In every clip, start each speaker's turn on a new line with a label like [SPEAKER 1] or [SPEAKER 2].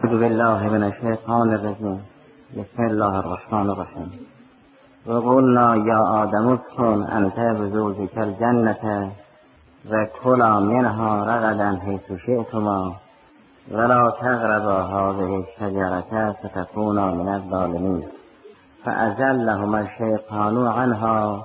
[SPEAKER 1] اعوذ بالله من الشیطان الرجیم. بسم الله الرحمن الرحیم. وقلنا یا آدم اسکن انت وزوجک الجنة وکلا منها رغدا حیث شئتما ولا تقربا هذه الشجرة فتكونا من الظالمین. فأزلهما الشیطان عنها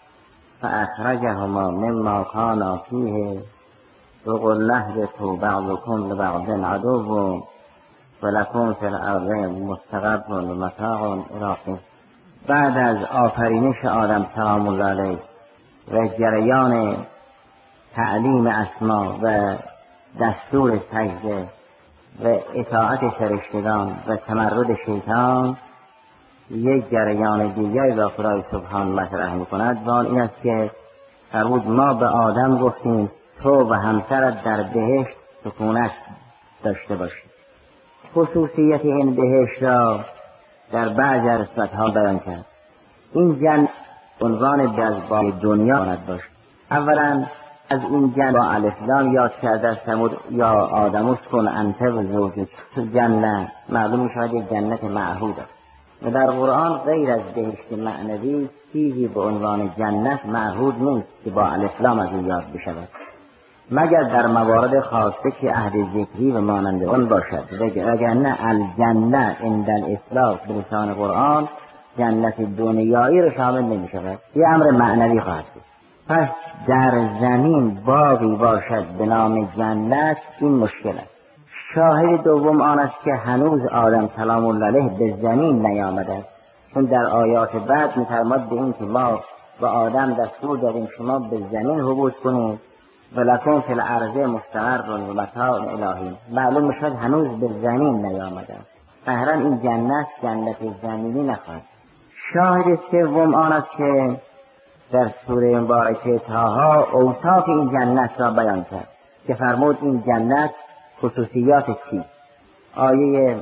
[SPEAKER 1] فأخرجهما مما كانا فيه وقلنا اهبطوا بعضكم لبعض عدو ولکم فی الارض مستقر و متاع الی حین. بعد از آفرینش آدم سلام الله علیه و جریان تعلیم اسما و دستور سجده و اطاعت فرشتگان و تمرد شیطان، یک جریان دیگری را خدای سبحان مطرح می‌کند و آن این است که فرمود ما به آدم گفتیم تو و همسرت در بهشت سکونت داشته باشید. خصوصیت این بهشت را در بعض رسمت‌ها بیان کرد. این جنت عنوان جذبای دنیا باید باشد. اولا از این جنت با الف لام یاد کرده فرمود یا آدم اسکن انت و زوجک جنت. معلوم می‌شود یک جنت معهود است و در قرآن غیر از بهشت معنوی چیزی به عنوان جنت معهود نیست که با الف لام از این یاد بشود، مگر در موارد خاصه که عهد ذکری و مانند آن باشد. وگرنه الجنه عند الاطلاق به لسان قرآن جنت دنیایی را شامل نمی شود، یه امر معنوی خواهد بود. پس در زمین باغی باشد به نام جنت، این مشکل است. شاهد دوم آن است که هنوز آدم سلام الله علیه به زمین نیامده است، چون در آیات بعد می‌فرماید به این که ما به آدم دستور دادیم شما به زمین هبوط کنید ولکم فی الارض مستقر و متاع الی حین. معلوم میشد هنوز به زمین نیامده است، ظاهرا این جنت زمینی نخواهد. شاهد سوم آن است که در سوره مبارکه طه اوصاف این جنت را بیان کرد که فرمود این جنت خصوصیات چیست. آیه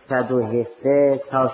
[SPEAKER 1] 117 تا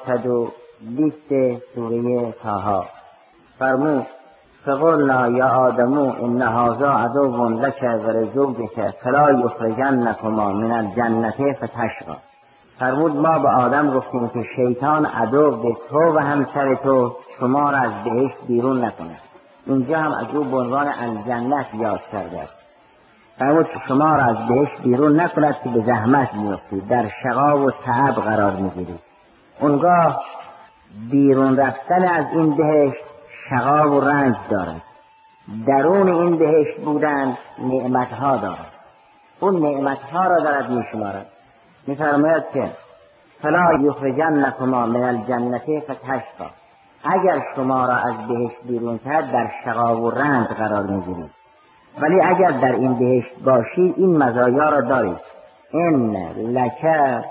[SPEAKER 1] 120 سوره طه فرمود فقلنا یا آدم ان هذا عدو لک و لزوجک فلا یخرجنکما من الجنة فتشقی. فرمود ما به آدم گفتیم که شیطان عدو به تو و همسر تو شما را از بهشت بیرون نکند. اینجا هم از او به عنوان الجنة یاد کرده است. فرمود شما را از بهشت بیرون نکند که به زحمت میافتید، در شقا و تعب قرار میگیرید. اونگاه بیرون رفتن از این بهشت شقا و رنج دارد. درون این بهشت بودن نعمتها دارد. اون نعمتها را دارد میشمارد. میفرماید که فلا یخرجنکما من الجنة فتشقی. اگر شما را از بهشت بیرون کرد در شقا و رنج قرار میگیرید، ولی اگر در این بهشت باشید این مزایا را دارید. ان لک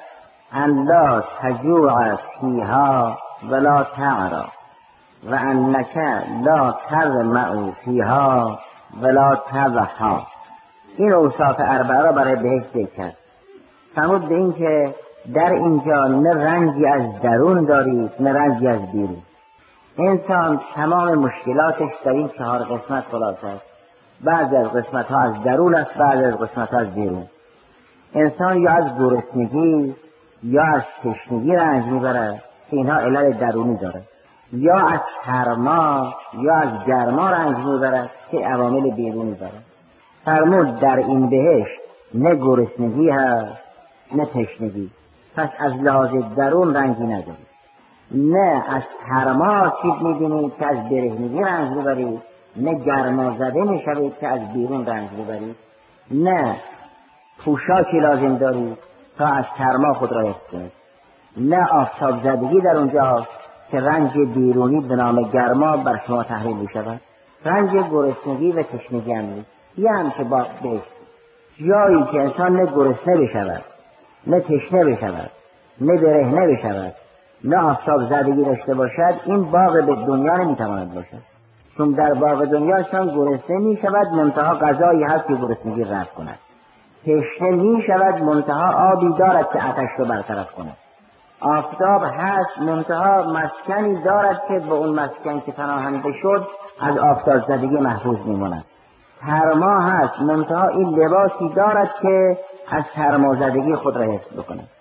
[SPEAKER 1] ان لا تجوع فیها ولا تعرا و انک لا تظمأ فیها ولا تضحی. این اوصاف اربعه را برای بهشت ذکر کرد. فرمود به این که در اینجا نه رنجی از درون دارید نه رنجی از بیرون. انسان تمام مشکلاتش در این 4 قسمت خلاصه است. بعضی از قسمت ها از درون است، بعضی از قسمت ها از بیرون. انسان یا از گرسنگی یا از تشنگی رنج میبرد که اینها علل درونی دارد، یا از سرما یا از گرما رنج میبرد که عوامل بیرونی دارد. فرمود در این بهشت نه گرسنگی هست نه تشنگی، پس از لحاظ درون رنجی ندارید. نه از سرما آسیب میبینید که از برهنگی رنج میبرید، نه گرما زده میشوید که از بیرون رنج میبرید، نه پوشاکی لازم دارید تا از سرما خود را حفظ کنید، نه آفتاب زدگی در اونجا که رنج بیرونی به نام گرما بر شما تحمیل میشود. رنج گرسنگی و تشنگی هم نیست. یه هم که با بهشت جایی که انسان نه گرسنه بشود نه تشنه بشود نه برهنه بشود نه آفتاب زدگی داشته باشد، این باغ به دنیا نمیتواند باشد. چون در باغ دنیا انسان گرسنه میشود منتها غذایی هست که گرسنگی رفع کند، تشنه میشود منتها آبی دارد که آتش رو برطرف کند، آفتاب هست منتها مسکنی دارد که به اون مسکن که پناهنده شد از آفتاب زدگی محفوظ میماند، سرما هست منتها این لباسی دارد که از سرما زدگی خود را حفظ بکند.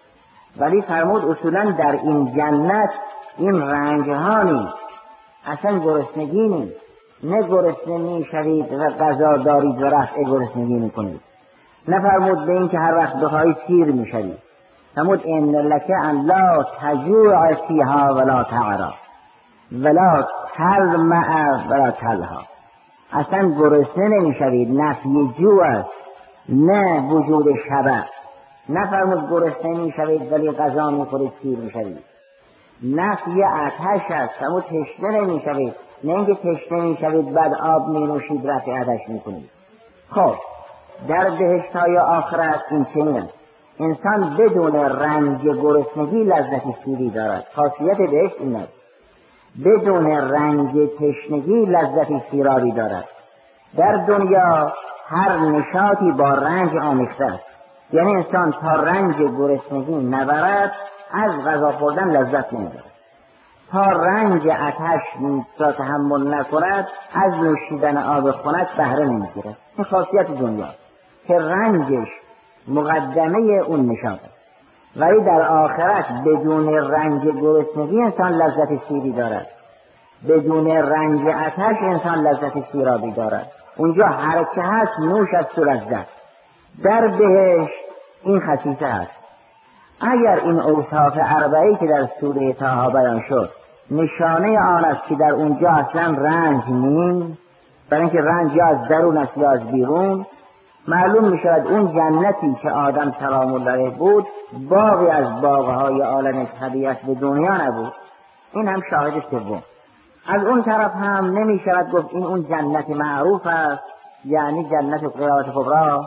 [SPEAKER 1] ولی فرمود اصولا در این جنت این رنج ها نیست، اصلا گرسنگی نیست، نه گرسنه میشوید و غذا دارید و رفع گرسنگی میکنید. نفرمود به این که هر وقت بخواهید سیر میشوید. فرمود ان لک ان لا تجوع فیها ولا تعرا ولا تلمع ولا تلها. اصلا گرسنه نمیشوید، نفی جوع است نه وجود شبع. نفرمود گرسنه میشوید ولی غذا میخورید سیر میشوید. نفی آتش است، فرمود تشنه نمیشوید، نه اینکه تشنه میشوید بعد آب مینوشید رفع آتش میکنید. خب در بهشت‌های آخرت این چنین است، انسان بدون رنج گرسنگی لذت سیری دارد. خاصیت بهشت این است، بدون رنج تشنگی لذت سیرابی دارد. در دنیا هر نشاطی با رنج آمیخته است، یعنی انسان تا رنج گرسنگی نبرد از غذا خوردن لذت نمیبرد، تا رنج آتش را تحمل نکند از نوشیدن آب خنک بهره نمیگیرد. این خاصیت دنیا که رنجش مقدمه اون نشاط است. ولی در آخرت بدون رنج گرسنگی انسان لذت سیری دارد، بدون رنج آتش انسان لذت سیرابی دارد. اونجا هر چه هست نوش است و لذت. در بهشت این خصیصه هست. اگر این اوصاف اربعی که در سوره طه بیان شد نشانه آن است که در اونجا اصلا رنج نیست، برای اینکه رنج یا از درون است یا از بیرون، معلوم می شود اون جنتی که آدم سلام الله علیه بود باغی از باغهای عالم طبیعت به دنیا نبود. این هم شاهد سوم. از اون طرف هم نمی شود گفت این اون جنت معروف است، یعنی جنت قیامت کبری.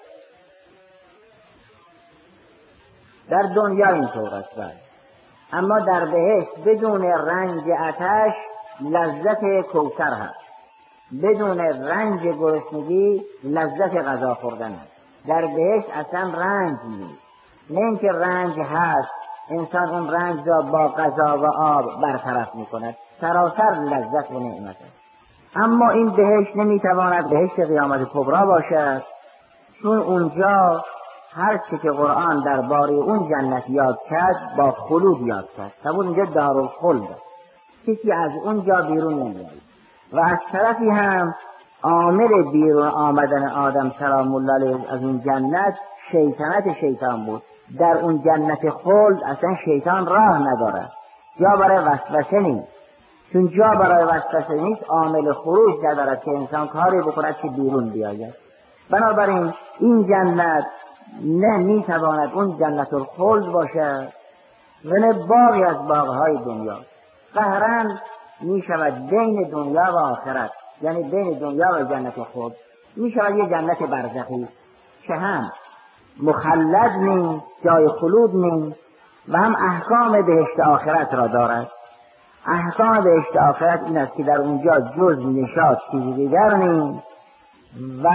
[SPEAKER 1] در دنیا اینطور است، اما در بهشت بدون رنج آتش لذت کوثر هست، بدون رنج گرسنگی لذت غذا خوردن است. در بهشت اصلا رنج نیست، نه اینکه رنج هست انسان اون رنج را با غذا و آب برطرف میکند، سراسر لذت و نعمت است. اما این بهشت نمیتواند بهشت قیامت کبری باشد، چون اونجا هر چی که قرآن درباره اون جنت یاد کرد با خلود یاد کرد. تبود اونجا دارالخلد، کسی از اونجا بیرون نمیاد. و از طرفی هم عامل بیرون آمدن آدم سلام الله علیه از اون جنت شیطنت شیطان بود. در اون جنت خلد اصلا شیطان راه نداره، جا برای وسوسه نیست. چون جا برای وسوسه نیست عامل خروج ندارد که انسان کاری بکند که بیرون بیاید. بنابراین این جنت نه میتواند اون جنت الخلد باشد و نه باغی از باغهای دنیا. قهرا میشود بین دنیا و آخرت، یعنی بین دنیا و جنت خلد میشود یه جنت برزخی که هم مخلد نیست، جای خلود نیست، و هم احکام بهشت آخرت را دارد. احکام بهشت آخرت این است که در اونجا جز نشاط چیزی دیگر نیست و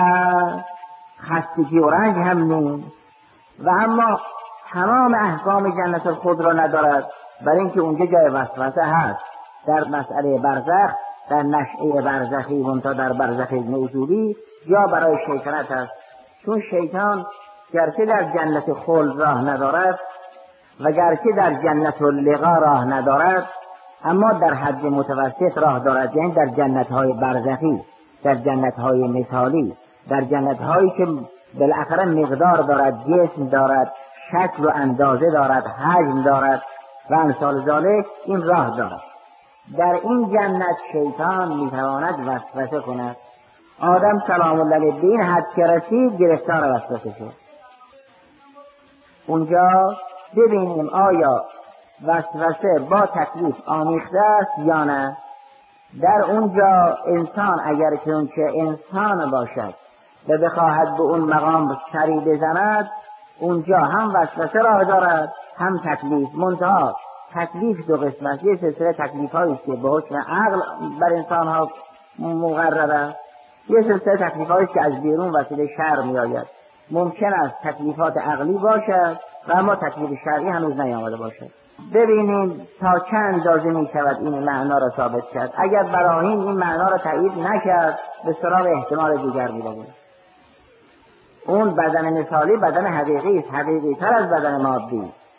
[SPEAKER 1] خستگی و رنج هم نیست، و اما تمام احکام جنت الخلد را ندارد، برای اینکه اونجا جای وسوسه هست. در مسئله برزخ، در نشعه برزخی و تا در برزخ نزولی جا برای شیطنت است، چون شیطان گرچه در جنت خلد راه ندارد و گرچه در جنت اللقا راه ندارد، اما در حد متوسط راه دارد، یعنی در جنت‌های برزخی، در جنت‌های مثالی، در جنت‌هایی که بالاخره مقدار دارد، جسم دارد، شکل و اندازه دارد، حجم دارد و امثال ذالک، این راه دارد. در این جنت شیطان میتواند وسوسه کند. آدم سلام الله علیه به این حد که رسید گرفتار وسوسه شد. اونجا ببینیم آیا وسوسه با تکلیف آمیخته است یا نه. در اونجا انسان اگر که اونچه انسان باشد و بخواهد به اون مقام سری بزند، اونجا هم وسوسه راه دارد هم تکلیف. منتها تکلیف دو قسم است، یه سلسله تکلیف هایی که به حکم عقل بر انسان ها مقرره، یه سلسله تکلیف هایی که از بیرون وسیله شرع می آید. ممکن است تکلیفات عقلی باشد و اما تکلیف شرعی هنوز نیامده باشد. ببینیم تا چند اندازه می شود این معنا را ثابت کرد. اگر براهین این معنا را تایید نکرد به سراغ احتمال دیگر می رویم. اون بدن مثالی بدن حقیقی است، حقیقی تر از بدن مادی.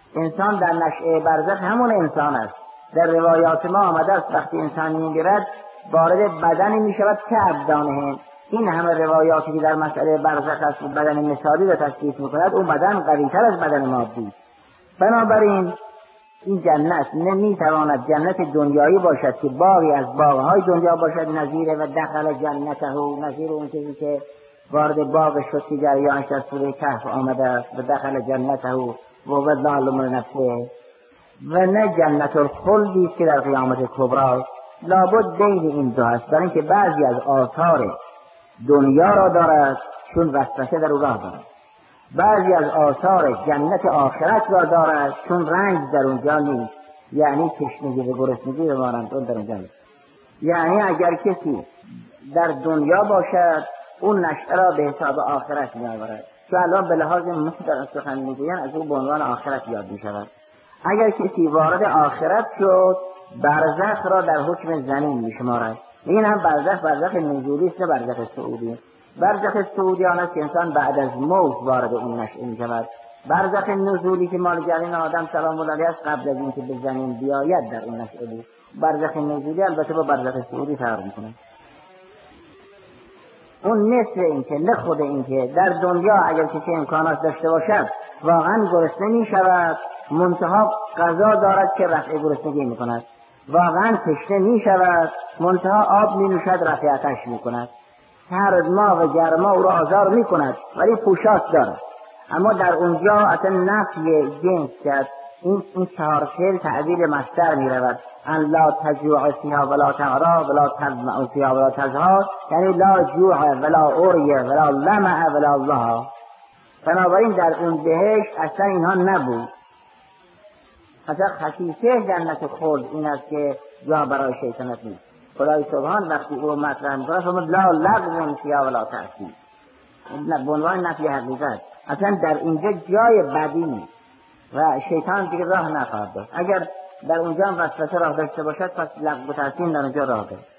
[SPEAKER 2] انسان در نشأه برزخ همون انسان است. در روایات ما آمده است وقتی انسان میمیرد وارد بدنی میشود که ابدانه. این همه روایاتی که در مسئله برزخ است و بدن مثالی را تشریح میکند، اون بدن قوی‌تر از بدن مادی. بنابراین این جنت نمیتواند جنت دنیایی باشد که باغی از باغهای دنیا باشد نظیر و دخل جنته، نظیر اون چیزی که وارد باغ شد که جریانش در سوره کهف آمده است و دخل جنته و ظالم نفسه، و نه جنت الخلدی است که در قیامت کبری. لابد بین این دو هست، برای اینکه بعضی از آثار دنیا را دارد چون وسوسه در او راه دارد، بعضی از آثار جنت آخرت را دارد چون رنج در اونجا نیست، یعنی تشنگی و گرسنگی بمانند اون در اونجا نیست. یعنی اگر کسی در دنیا باشد اون نشأه را به حساب آخرت می‌آورد، که الان به لحاظ مطلق سخن میگویند از او به عنوان آخرت یاد می‌شود. اگر کسی وارد آخرت شد برزخ را در حکم زمین می‌شمارد. این هم برزخ نزولی است نه برزخ صعودی. برزخ صعودی آن است که انسان بعد از موت وارد اون نشأه می‌شود. برزخ نزولی که مال جریان آدم سلام الله علیه است قبل از اینکه به زمین بیاید در اون نشأه بود. برزخ نزولی البته با برزخ صعودی فرق می‌کند. اون مثل این که نه خود این که در دنیا اگر کسی امکانات داشته باشد واقعا گرسنه می‌شود، منتها غذا دارد که رفع گرسنگی می‌کند، واقعا تشنه می‌شود، منتها آب می‌نوشد رفع آتش می‌کند، سرما و گرما او را آزار می‌کند ولی پوشاک دارد. اما در اونجا اصلا نفی جنس کرد. این چهار فعل تعبیر مصدر می‌رود، ان لا تجوع فیها ولا تعرا ولا تظمأ فیها ولا تضحا، یعنی لا جوع ولا عری ولا لمع ولا ضحا. بنابراین در اون بهشت اصلا اینها نبود. اصلا خصیصه جنت خلد این است که جا برای شیطنت نیست. خدای سبحان وقتی او مطرح می‌کند فرمود لا لغو فیها ولا تأثیم، به عنوان نفی حقیقت. اصلا در اینجا جای بدی و شیطان دیگه راه نخواهد داشت. اگر در اونجا هم وسوسه راه داشته باشد پس لغو و تأثیم در اونجا راه داشت.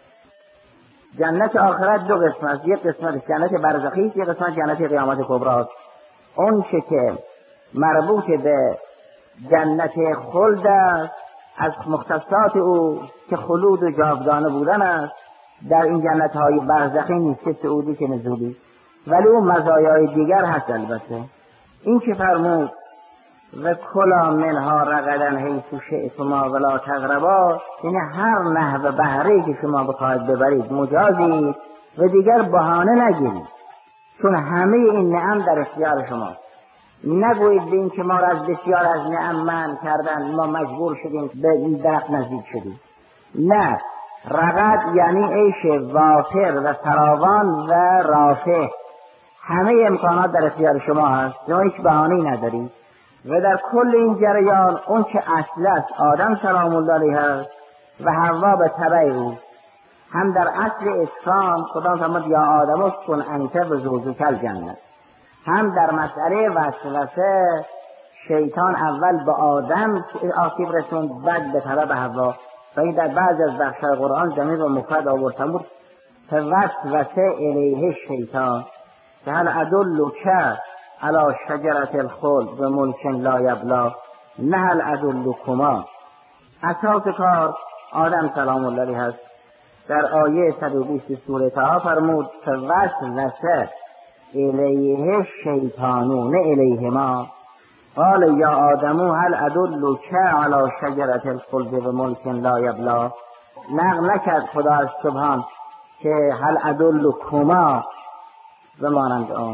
[SPEAKER 2] جنت آخرت دو قسم است، یک قسمت جنت برزخی است، یک قسمت جنت قیامت کبری است. اون چه که مربوط به جنت خلد است از مختصات او که خلود و جاودانه بودن است در این جنت های برزخی نیست که سعودی که نزولی، ولی اون مزایای دیگر هست. البته این که فرمود و کلا منها رغدا حیث شئتما ولا تقربا، یعنی هر نحو بهره‌ای که شما بخواهید ببرید مجازید و دیگر بهانه نگیرید، چون همه این نعم در اختیار شماست. نگویید به این که ما را از بسیار از نعم منع کردن ما مجبور شدیم به این درخت نزدیک شدیم. نه، رغد یعنی عیش وافر و فراوان و رافع، همه امکانات در اختیار شما هست، شما هیچ بهانه‌ای ندارید. و در کل این جریان اون که اصل است آدم سلام الله علیه است و حوا به تبع او، هم در اصل اسلام خدا فرمود یا آدم اسکن انت و زوجک الجنه، هم در مسئله وسوسه شیطان اول به آدم آسیب رسوند بعد به تبع حوا. و این در بعض از بخش‌های قرآن ضمیر و مفرد آورده بود فوسوسه الیه شیطان که هل ادلک علی شجرة الخلد و ملک لا یبلی نه هل ادلکما. اساس کار آدم سلام الله علیه است. در آیه 120 سوره طه فرمود فوسوسه الیه شیطانو نه الیهما قال یا آدمو هل ادلک علی شجرة الخلد و ملک لا یبلی. نقل نکرد خدا از سبحان که هل ادلکما و مانند آن.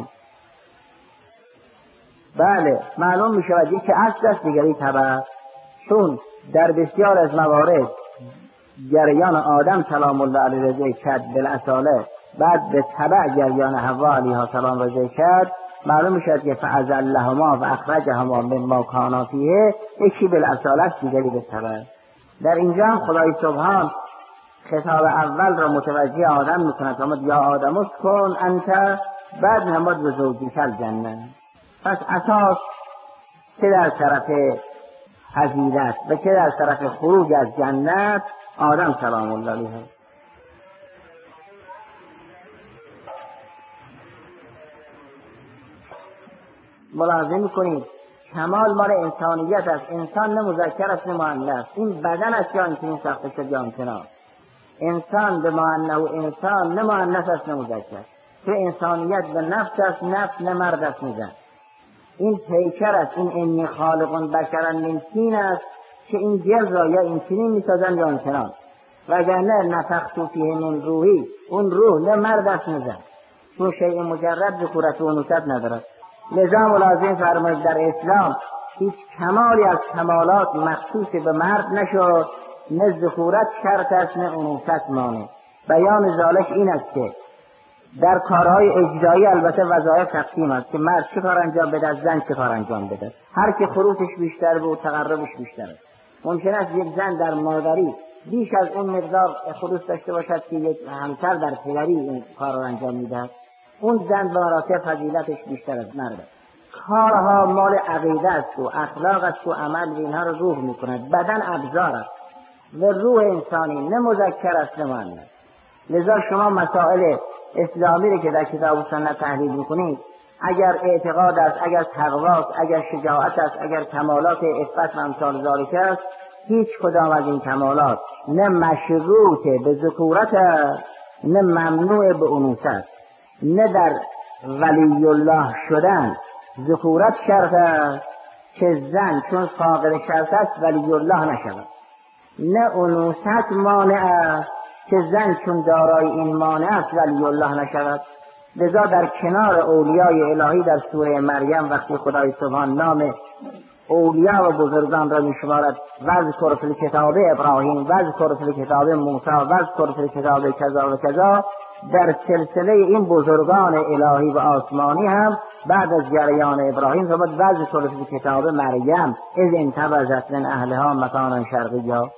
[SPEAKER 2] بله معلوم می شود که اصل است دیگری تبع، چون در بسیار از موارد جریان آدم سلام الله علیه رضی کرد بالاصاله، بعد به تبع جریان حوا علیها سلام رضی کرد. معلوم می شود که فأزلهما و اخرجهما مما کانا فیه، یکی بالاصاله است دیگری به تبع. در اینجا هم خدای سبحان خطاب اول را متوجه آدم می کند فرمود یا آدم اسکن انت، بعد نمود به زوجک الجنه. پس اساس چه در طرف فضیلت و چه در طرف خروج از جنت آدم سلام الله علیه. ملاحظه میکنید کمال مال انسانیت است. انسان نه مذکر است نه مؤنث. این بدن است که این ساخته شد یا امکنا. انسان به معنی و انسان نه مؤنث است نه مذکر. که انسانیت به نفس است، نفس نه مرد است نه زن. این پیکر است. این انی خالق بشرا من طین است که این گل را یا این چنین میسازن یا امکنا. وگرنه نفخت فیه من روحی، اون روح نه مرد است نه زن. چون شیء مجرد ذکورت و انوثت ندارد. لذا ملازم فرمایید در اسلام هیچ کمالی از کمالات مخصوص به مرد نشد، نه ذکورت شرط است نه انوثت مانع. بیان ذالک این است که در کارهای اجرایی البته وظایف تقسیم است که مرد چه کار انجام بده، زن چه کار انجام بده. هر که خروسش بیشتر بود تقربش بیشتر است. ممکن است یک زن در مادری بیش از اون مقدار خروس داشته باشد که یک همسر در پدری این کار را انجام میدهد. اون زن به مراتب فضیلتش بیشتر از مرد. کارها مال عقیده است و اخلاق است و عمل و اینها رو روح میکند. بدن ابزار است و روح انسانی نه مذکر است نه مؤنث. لذا شما مسائل اسلامی رو که در کتاب و سنت تحلیل میکنید، اگر اعتقاد است، اگر تقوا است، اگر شجاعت است، اگر کمالات عفت و امثال ذالک است، هیچ کدام از این کمالات نه مشروط به ذکورت نه ممنوع به انوثت. نه در ولی الله شدن ذکورت شرط است که زن چون فاقد شرط است ولی الله نشود، نه انوثت مانع است که زن چون دارای این مانع است ولی الله نشود. لذا در کنار اولیای الهی در سوره مریم وقتی خدای سبحان نام اولیاء و بزرگان را میشمارد، واذکر فی الکتاب ابراهیم، واذکر فی الکتاب موسی، واذکر فی الکتاب کذا و کذا، در سلسله این بزرگان الهی و آسمانی هم بعد از جریان ابراهیم فرمود واذکر فی الکتاب مریم اذ انتبذت من اهلها مکانا شرقیا.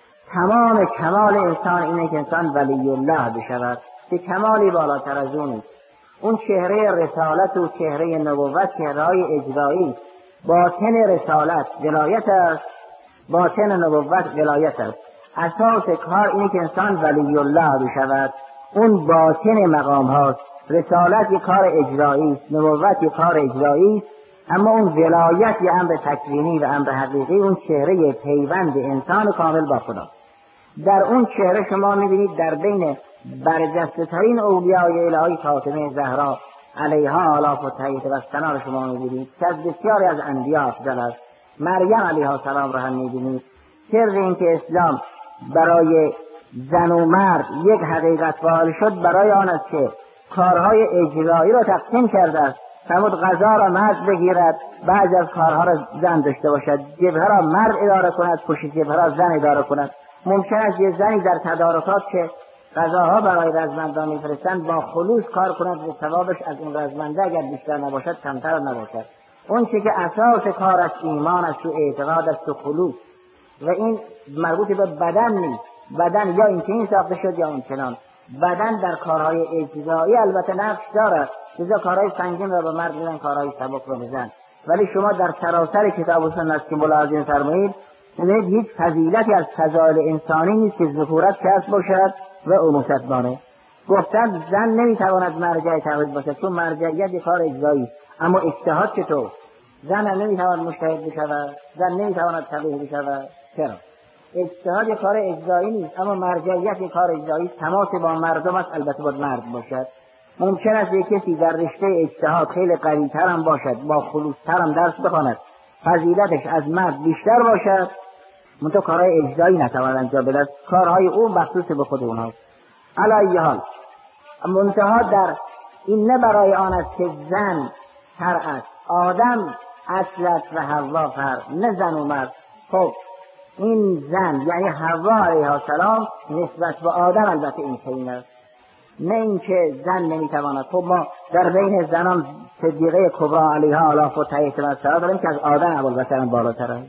[SPEAKER 2] تمام کمال انسان اینه که انسان ولی الله بشود، که کمالی بالاتر از اون. اون چهره رسالت و چهره نبوت چهره‌های اجرایی. باطن رسالت ولایت است، باطن نبوت ولایت است. اساس کار اینه که انسان ولی الله بشود. اون باطن مقام هاست. رسالت یک کار اجرایی است، نبوت یک کار اجرایی است، اما اون ولایت یک امر تکوینی و امر حقیقی، اون چهره پیوند انسان کامل با خدا. در اون چهره شما می‌بینید در بین برجسته ترین اولیای الهی فاطمه زهرا علیها آلاف و تحییت و سنا شما می‌بینید که از بسیاری از انبیا افضل است. مریم علیها السلام را هم می‌بینید. سر این که اسلام برای زن و مرد یک حقیقت قائل شد برای آن است که کارهای اجرایی را تقسیم کرده است. فرمود غذا را مرد بگیرد، بعضی از کارها را زن داشته باشد، جبهه را مرد اداره کند، پشت جبهه را زن اداره کند. ممکن است یه زنی در تدارکات که غذاها برای رزمندان میفرستند با خلوص کار کند و ثوابش از اون رزمنده اگر بیشتر نباشد کمتر نباشد. اون چه که اساس کار است ایمان است و اعتقاد است و خلوص، و این مربوط به بدن نیست. بدن یا این چنین ساخته شد یا اون چنان. بدن در کارهای اجرایی البته نقش دارد، لذا کارهای سنگین را به مرد میدن، کارهای سبک را به زن. ولی شما در سراسر کتاب و سنت که ملاحظه فرمایید ببینید هیچ فضیلتی از فضایل انسانی نیست که ذکورت کسب باشد و انوثت مانع. گفتن زن نمیتواند مرجع توحید باشد چون مرجعیت کار اجرایی، اما اجتهاد چطور؟ زن نمیتواند مجتهد بشود، زن نمیتواند فقیه بشود. چرا؟ اجتهاد کار اجرایی نیست، اما مرجعیت کار اجرایی تماس با مردم است، البته باید مرد باشد. ممکن است یک کسی در رشته اجتهاد خیلی قوی تر هم باشد، با خلوص تر هم درس بخواند، فضیلتش از مرد بیشتر باشد، منتها کارهای اجرایی نتواند انجام بدهد، کارهای او مخصوص به خود اونهاست. علی ای حال منتها در این نه برای آن است که زن تر است، آدم اصل است و حوا فر، نه زن و مرد. خب این زن یعنی حوا علیها السلام نسبت به آدم البته این چنین است، نه اینکه زن نمیتواند. خب ما در بین زنان صدیقه کبرا علیها آلاف و تحییت و سنا داریم که از آدم ابوالبشر بالاتر است.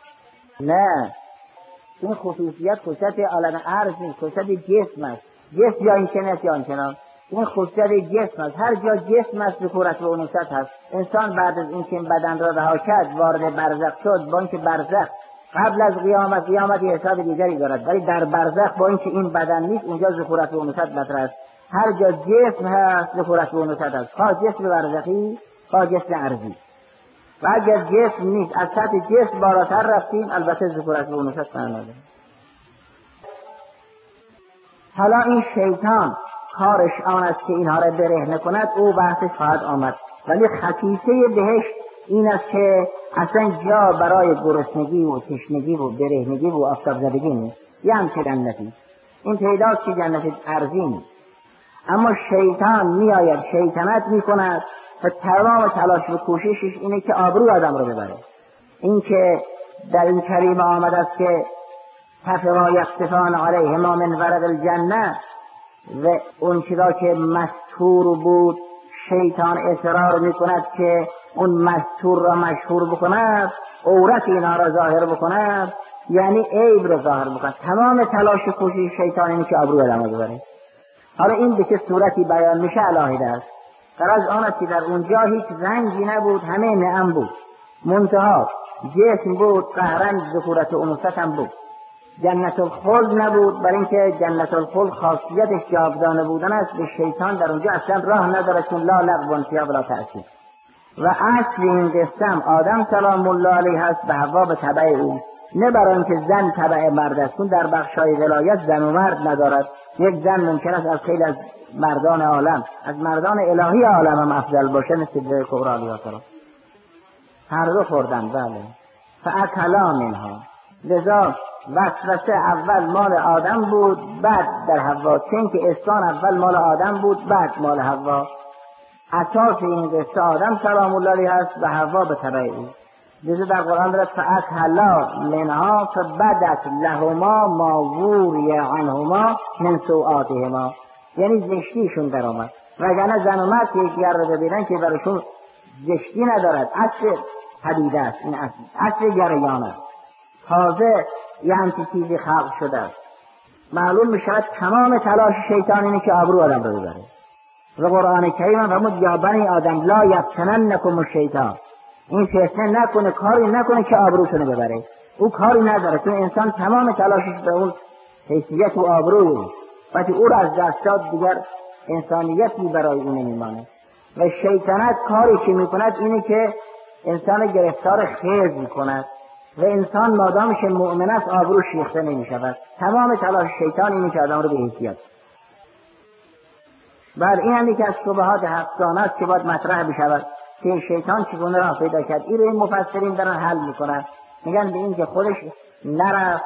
[SPEAKER 2] نه، این خصوصیت عالم ارض نیست، خصوصیت جسم است. جسم یا این چنین است یا آن چنان. این خصوصیت جسم است. هر جا جسم است ذکورت و انوثت هست. انسان بعد از اینکه بدن را رها کرد وارد برزخ شد، با اینکه برزخ قبل از قیامت حساب دیگری دارد، ولی در برزخ با اینکه این بدن نیست اونجا ذکورت و انوثت مطرح است. هر جا جسم هست ذکورت و انوثت است، خواه جسم برزخی خواه جسم ارضی. و اگر جسم نیست از سطح جسم بالاتر رفتیم البته ذکورت و انوثت معنا داره. حالا این شیطان کارش آن است که اینها را برهنه کند، او بحثش خواهد آمد، ولی خصیصه بهشت این است که اصلا جا برای گرسنگی و تشنگی و برهنگی و آفتاب زدگی نیست. یه همچه جنتی این پیداست که جنت ارضی نیست. اما شیطان میآید شیطنت میکند و تمام تلاش و کوششش اینه که آبروی آدم رو ببره. این که در این کریمه آمد است که تفوا یقطفان علیهما من ورق الجنه و اون چیزا که مستور بود شیطان اصرار میکند که اون مستور را مشهور بکند، عورت اینا را ظاهر بکند، یعنی عیب را ظاهر بکند. تمام تلاش و کوشش شیطان اینه که آبروی آدم رو ببره. حالا این به چه صورتی بیان میشه علاهده است. غرض آن است که در اونجا هیچ رنجی نبود، همه نعم بود، منتها جسم بود، قهرن ذکورت و انوثت هم بود. جنت الخلد نبود، برای اینکه جنت الخلد خاصیتش جاودانه بودن است. به شیطان در اونجا اصلا راه نداره، چون لا لغو فیها ولا تأثیر. و اصل این قسم آدم سلام الله علیه هست به حوا به تبع او، نه برای اینکه زن تبع مرد است. چون در بخشای ولایت زن و مرد ندارد. یک زن ممکن است از خیلی از مردان عالم، از مردان الهی عالم هم افضل باشه، مثل سدره کبری علیها السلام. هر دو خوردن. بله. فاکلا منها، لذا وسوسه اول مال آدم بود بعد در حوا، چون که احسان اول مال آدم بود بعد مال حوا. اساس این قصه آدم سلام الله علیه هست و حوا به تبع او. لذا در قرآن دارد فاکلا منها فبدت لهما ما ووری عنهما من سوآتهما، یعنی زشتیشون در آمد. وگرنه زن و مرد که یکدیگر رو ببینن که برشون زشتی ندارد، اصل پدیده است. این اصل جریان است. تازه یه همچی چیزی خلق شده است. معلوم میشود تمام تلاش شیطان اینه که آبرو آدم رو ببره. و قرآن کریم هم فرمود یا بنی آدم لا یفتننکم الشیطان، این فتنه نکنه، کاری نکنه که آبروشونو ببره. او کاری نداره، چون انسان تمام تلاشش به اون حیثیت و آبروی، وقتی او را از دست داد دیگر انسانیتی برای اون نمیمانه. و شیطنت کاری که میکند اینه که انسان گرفتار خیز میکند و انسان مادامش مؤمن است آبرو شیخته نمیشود. تمام تلاش شیطان اینه که آدم رو به حیثیت. بر این هم یکی از شبهات حقانه است که باید مطرح بشود که شیطان چگونه راه پیدا کرد. این رو این مفسرین دارن حل میکنن، میگن به این که خودش نرفت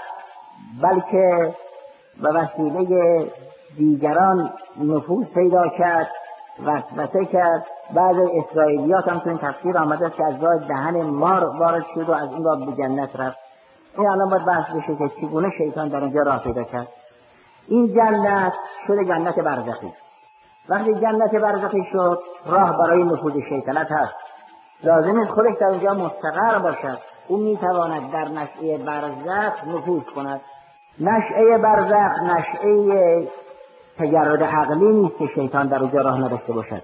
[SPEAKER 2] بلکه به وسیله دیگران نفوذ پیدا کرد، وسوسه کرد. بعض اسرائیلیات هم تو این تفسیر آمده که از راه دهن مار وارد شد و از این راه به جنت رفت. این الان باید بحث بشه که چگونه شیطان در اونجا راه پیدا کرد. این جنت شده جنت برزخی. وقتی جنت برزخی شد راه برای نفوذ شیطنت هست. لازم است خودش در اونجا مستقر باشد. او میتواند در نشأه برزخ نفوذ کند. نشأه برزخ نشأه تجرد عقلی نیست که شیطان در اونجا راه نداشته باشد.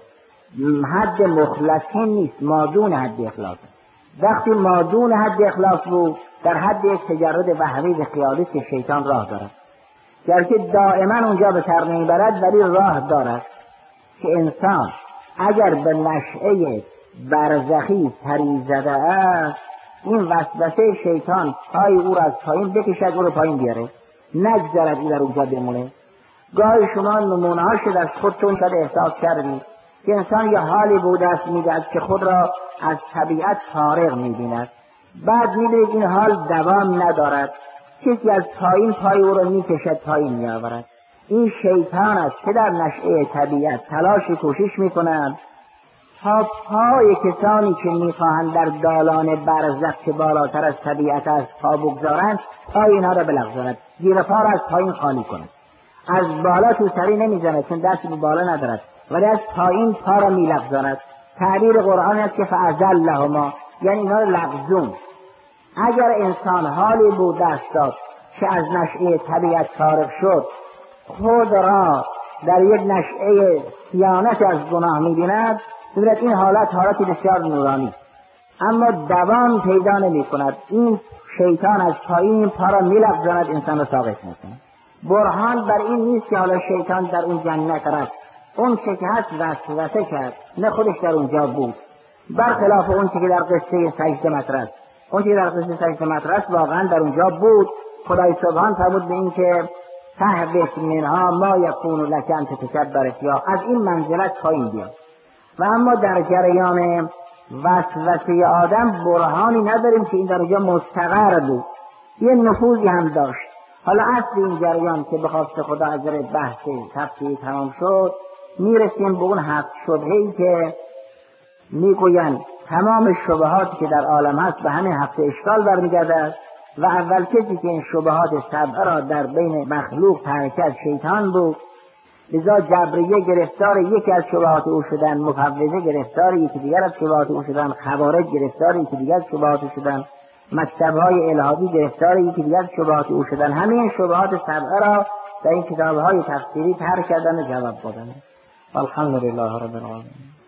[SPEAKER 2] حد مخلصین نیست، مادون حد اخلاص. وقتی مادون حد اخلاص بود در حد یک تجرد وهمی و خیالی که شیطان راه دارد، گرچه دائما اونجا به سر نمیبرد ولی راه دارد که انسان اگر به نشأه برزخی پری زده است، این وسوسه شیطان پای او را از پایین بکشد، او را پایین بیاره، نگذارد او در اونجا بمونه. گاهی شما نمونه هاش از خودتون شاید احساس کردید که انسان یه حالی بوده است میدهد که خود را از طبیعت فارغ میبیند، بعد میبینید این حال دوام ندارد، کسی از پایین پای او را میکشد پایین میآورد. این شیطان است که در نشأه طبیعت تلاش کوشش میکنند تا پای کسانی که میخواهند در دالان برزخ که بالاتر از طبیعت است پا بگذارند، پای اینها را بلغزاند، زیر پا را از پایین خالی کند. از بالا تو سری نمیزند چون دست به بالا ندارد، ولی از پایین پا را میلغزاند. تعبیر قرآن است که فأزلهما، یعنی اینا را لغزون. اگر انسان حالی بود دست داد که از نشأه طبیعت فارغ شد، خود را در یک نشأه صیانت از گناه می‌بیند، ببینید این حالت بسیار نورانی، اما دوام پیدا نمی‌کند. این شیطان از پایین پا را می‌لغزاند، انسان را ساقط می‌کند. برهان بر این نیست که حالا شیطان در اون جنت رفت، اون چه که هست وسوسه کرد، نه خودش در اونجا بود. برخلاف اون که در قصه سجده مطرح است. اون که در قصه سجده مطرح است واقعا در اونجا بود. خدای سبحان فرمود به این که تهبط منها ما یکون لک ان تتکبر فیها، از این منزلت پایین بیاد. و اما در جریان وسوسه آدم برهانی نداریم که این در اونجا مستقر بود، یه نفوذی هم داشت. حالا اصل این جریان که به خواست خدا از بحث تفسیر تمام شد، میرسیم به اون 7 شبهه‌ای که میگویند تمام شبهاتی که در عالم هست به همین 7 اشکال برمیگردد و اول کسی که این شبهات 7 را در بین مخلوق ترک کرد شیطان بود. لذا جبریه گرفتار یکی از شبهات او شدن، مفوضه گرفتار یکی دیگر از شبهات او شدن، خوارج گرفتار یکی دیگر از شبهات او شدن، مکتب‌های الهادی گرفتار یکی دیگر از شبهات او شدن. همین شبهات 7 را در این کتاب‌های تفسیری طرح کردن و جواب دادن. الحمدلله رب العالمین.